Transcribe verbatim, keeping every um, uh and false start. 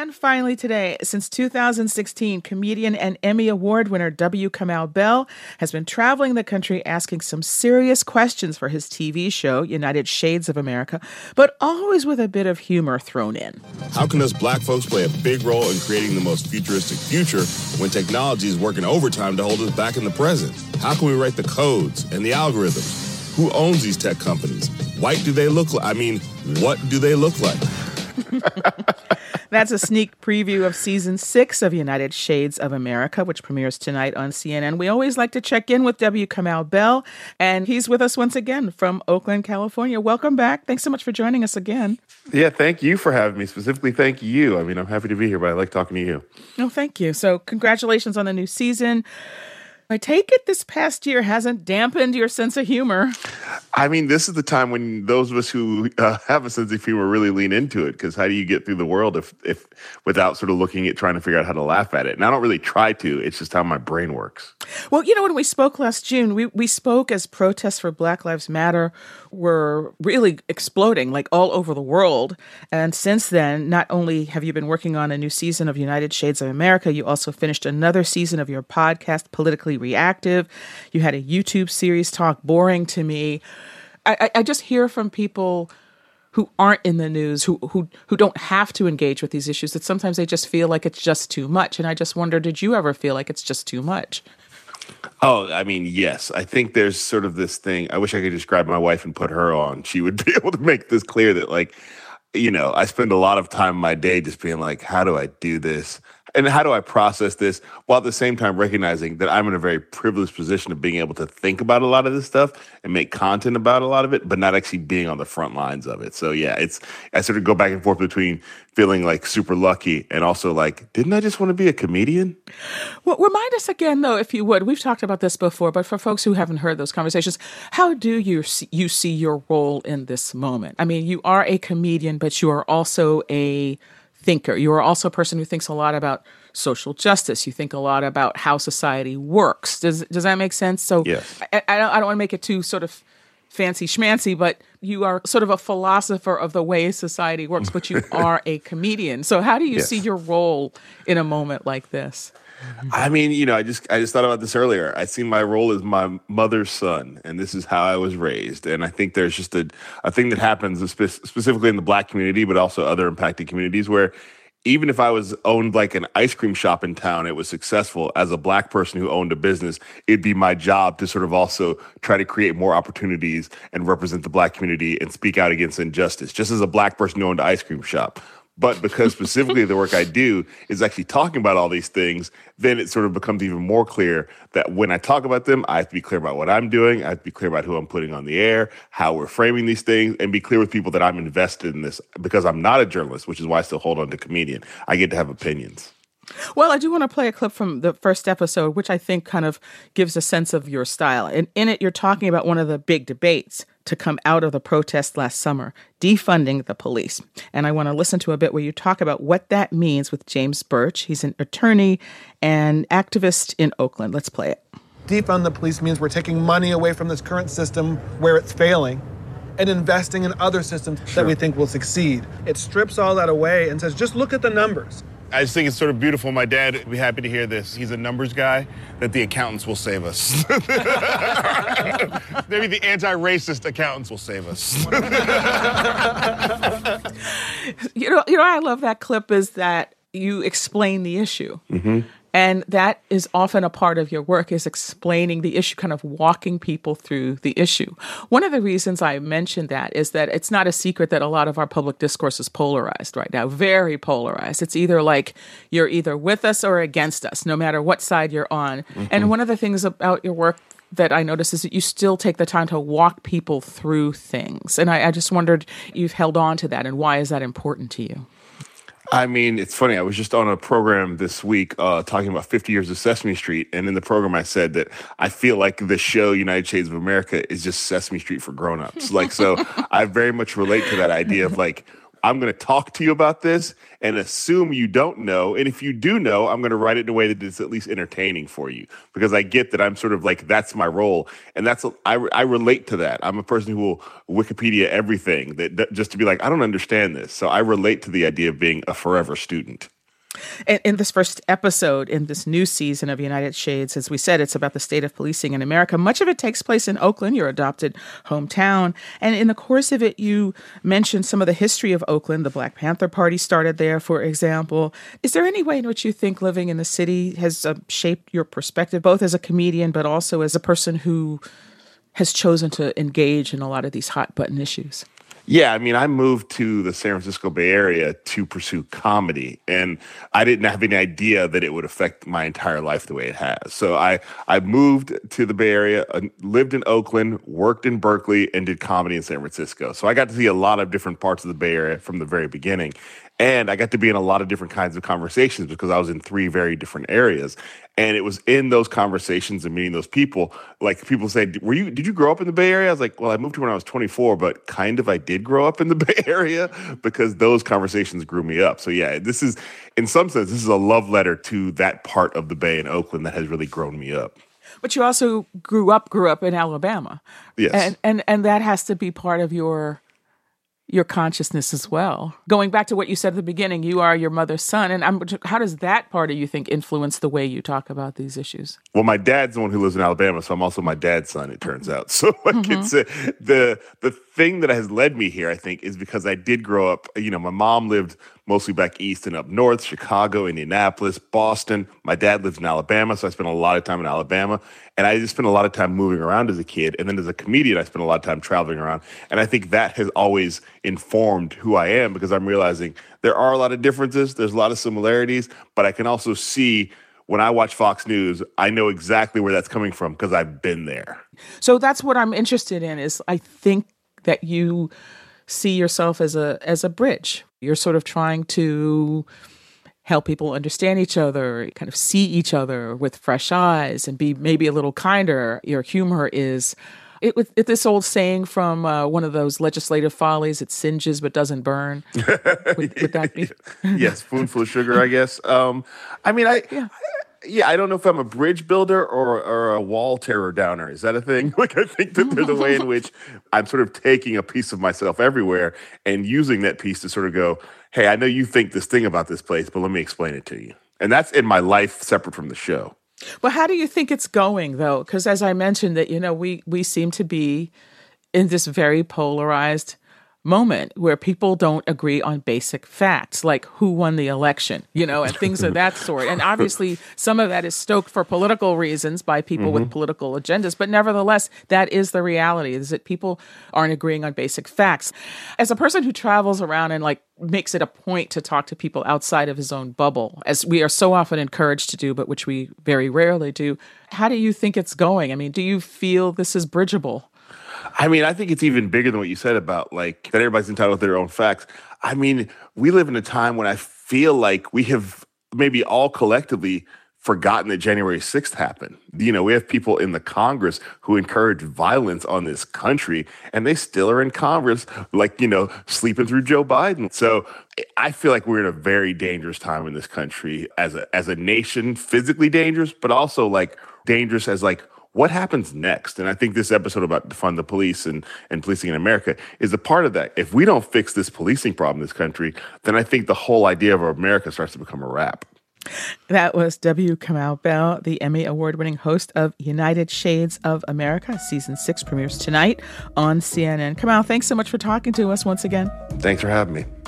And finally today, since two thousand sixteen, comedian and Emmy Award winner W. Kamau Bell has been traveling the country asking some serious questions for his T V show, United Shades of America, but always with a bit of humor thrown in. How can us black folks play a big role in creating the most futuristic future when technology is working overtime to hold us back in the present? How can we write the codes and the algorithms? Who owns these tech companies? White do they look like? I mean, what do they look like? That's a sneak preview of season six of United Shades of America, which premieres tonight on C N N. We always like to check in with W. Kamau Bell, and he's with us once again from Oakland, California. Welcome back. Thanks so much for joining us again. Yeah, thank you for having me. Specifically, thank you. I mean, I'm happy to be here, but I like talking to you. Oh, thank you. So congratulations on the new season. I take it this past year hasn't dampened your sense of humor. I mean, this is the time when those of us who uh, have a sense of humor really lean into it, because how do you get through the world if, if without sort of looking at trying to figure out how to laugh at it? And I don't really try to. It's just how my brain works. Well, you know, when we spoke last June, we, we spoke as protests for Black Lives Matter were really exploding, like all over the world. And since then, not only have you been working on a new season of United Shades of America, you also finished another season of your podcast, Politically Reactive. You had a YouTube series, Talk Boring to Me. I, I just hear from people who aren't in the news, who who who don't have to engage with these issues, that sometimes they just feel like it's just too much. And I just wonder, did you ever feel like it's just too much? Oh, I mean, yes. I think there's sort of this thing. I wish I could just grab my wife and put her on. She would be able to make this clear that, like, you know, I spend a lot of time in my day just being like, how do I do this? And how do I process this, while at the same time recognizing that I'm in a very privileged position of being able to think about a lot of this stuff and make content about a lot of it, but not actually being on the front lines of it. So yeah, it's I sort of go back and forth between feeling like super lucky and also like, didn't I just want to be a comedian? Well, remind us again, though, if you would. We've talked about this before, but for folks who haven't heard those conversations, how do you see, you see your role in this moment? I mean, you are a comedian, but you are also a thinker. You are also a person who thinks a lot about social justice. You think a lot about how society works. Does does that make sense? So yes. I, I don't, I don't want to make it too sort of fancy schmancy, but you are sort of a philosopher of the way society works, but you are a comedian. So how do you yes. see your role in a moment like this? I mean, you know, I just I just thought about this earlier. I see my role as my mother's son, and this is how I was raised. And I think there's just a, a thing that happens spe- specifically in the Black community, but also other impacted communities, where even if I was owned like an ice cream shop in town, it was successful. As a Black person who owned a business, it'd be my job to sort of also try to create more opportunities and represent the Black community and speak out against injustice, just as a Black person who owned an ice cream shop. But because specifically the work I do is actually talking about all these things, then it sort of becomes even more clear that when I talk about them, I have to be clear about what I'm doing. I have to be clear about who I'm putting on the air, how we're framing these things, and be clear with people that I'm invested in this, because I'm not a journalist, which is why I still hold on to comedian. I get to have opinions. Well, I do want to play a clip from the first episode, which I think kind of gives a sense of your style. And in it, you're talking about one of the big debates to come out of the protest last summer, defunding the police. And I want to listen to a bit where you talk about what that means with James Birch. He's an attorney and activist in Oakland. Let's play it. Defund the police means we're taking money away from this current system where it's failing and investing in other systems sure. that we think will succeed. It strips all that away and says, just look at the numbers. I just think it's sort of beautiful. My dad would be happy to hear this. He's a numbers guy, that the accountants will save us. Maybe the anti-racist accountants will save us. you know, you know, I love that clip is that you explain the issue. Mm-hmm. And that is often a part of your work, is explaining the issue, kind of walking people through the issue. One of the reasons I mentioned that is that it's not a secret that a lot of our public discourse is polarized right now, very polarized. It's either like you're either with us or against us, no matter what side you're on. Mm-hmm. And one of the things about your work that I notice is that you still take the time to walk people through things. And I, I just wondered, you've held on to that, and why is that important to you? I mean, it's funny. I was just on a program this week uh, talking about fifty years of Sesame Street. And in the program, I said that I feel like the show United Shades of America is just Sesame Street for grownups. Like, so I very much relate to that idea of like, I'm going to talk to you about this and assume you don't know. And if you do know, I'm going to write it in a way that is at least entertaining for you, because I get that I'm sort of like, that's my role. And that's, I, I relate to that. I'm a person who will Wikipedia everything that, that just to be like, I don't understand this. So I relate to the idea of being a forever student. In, in this first episode, in this new season of United Shades, as we said, it's about the state of policing in America. Much of it takes place in Oakland, your adopted hometown. And in the course of it, you mentioned some of the history of Oakland. The Black Panther Party started there, for example. Is there any way in which you think living in the city has uh, shaped your perspective, both as a comedian, but also as a person who has chosen to engage in a lot of these hot button issues? Yeah, I mean, I moved to the San Francisco Bay Area to pursue comedy, and I didn't have any idea that it would affect my entire life the way it has. So I, I moved to the Bay Area, uh, lived in Oakland, worked in Berkeley, and did comedy in San Francisco. So I got to see a lot of different parts of the Bay Area from the very beginning. And I got to be in a lot of different kinds of conversations because I was in three very different areas. And it was in those conversations and meeting those people, like people say, were you, did you grow up in the Bay Area? I was like, well, I moved here when I was twenty-four, but kind of I did grow up in the Bay Area because those conversations grew me up. So yeah, this is, in some sense, this is a love letter to that part of the Bay in Oakland that has really grown me up. But you also grew up, grew up in Alabama. Yes. And, and, and that has to be part of your your consciousness as well. Going back to what you said at the beginning, you are your mother's son. And I'm, how does that part of you think influence the way you talk about these issues? Well, my dad's the one who lives in Alabama, so I'm also my dad's son, it turns out. So like mm-hmm. it's uh, the the thing that has led me here, I think, is because I did grow up, you know, my mom lived mostly back east and up north, Chicago, Indianapolis, Boston. My dad lives in Alabama, so I spent a lot of time in Alabama. And I just spent a lot of time moving around as a kid. And then as a comedian, I spent a lot of time traveling around. And I think that has always informed who I am because I'm realizing there are a lot of differences. There's a lot of similarities. But I can also see when I watch Fox News, I know exactly where that's coming from because I've been there. So that's what I'm interested in is I think that you see yourself as a as a bridge. You're sort of trying to help people understand each other, kind of see each other with fresh eyes and be maybe a little kinder. Your humor is, it, it, this old saying from uh, one of those legislative follies, it singes but doesn't burn. Would, would that be? Yes, spoonful of sugar, I guess. Um, I mean, I... Yeah. Yeah, I don't know if I'm a bridge builder or, or a wall terror downer. Is that a thing? Like, I think that there's a way in which I'm sort of taking a piece of myself everywhere and using that piece to sort of go, hey, I know you think this thing about this place, but let me explain it to you. And that's in my life separate from the show. Well, how do you think it's going, though? Because as I mentioned that, you know, we we seem to be in this very polarized moment where people don't agree on basic facts, like who won the election, you know, and things of that sort. And obviously, some of that is stoked for political reasons by people mm-hmm. with political agendas. But nevertheless, that is the reality, is that people aren't agreeing on basic facts. As a person who travels around and like makes it a point to talk to people outside of his own bubble, as we are so often encouraged to do, but which we very rarely do, how do you think it's going? I mean, do you feel this is bridgeable? I mean, I think it's even bigger than what you said about, like, that everybody's entitled to their own facts. I mean, we live in a time when I feel like we have maybe all collectively forgotten that January sixth happened. You know, we have people in the Congress who encourage violence on this country, and they still are in Congress, like, you know, sleeping through Joe Biden. So I feel like we're in a very dangerous time in this country as a, as a nation, physically dangerous, but also, like, dangerous as, like, what happens next? And I think this episode about defund the police and, and policing in America is a part of that. If we don't fix this policing problem in this country, then I think the whole idea of America starts to become a wrap. That was W. Kamau Bell, the Emmy Award-winning host of United Shades of America. Season six premieres tonight on C N N. Kamau, thanks so much for talking to us once again. Thanks for having me.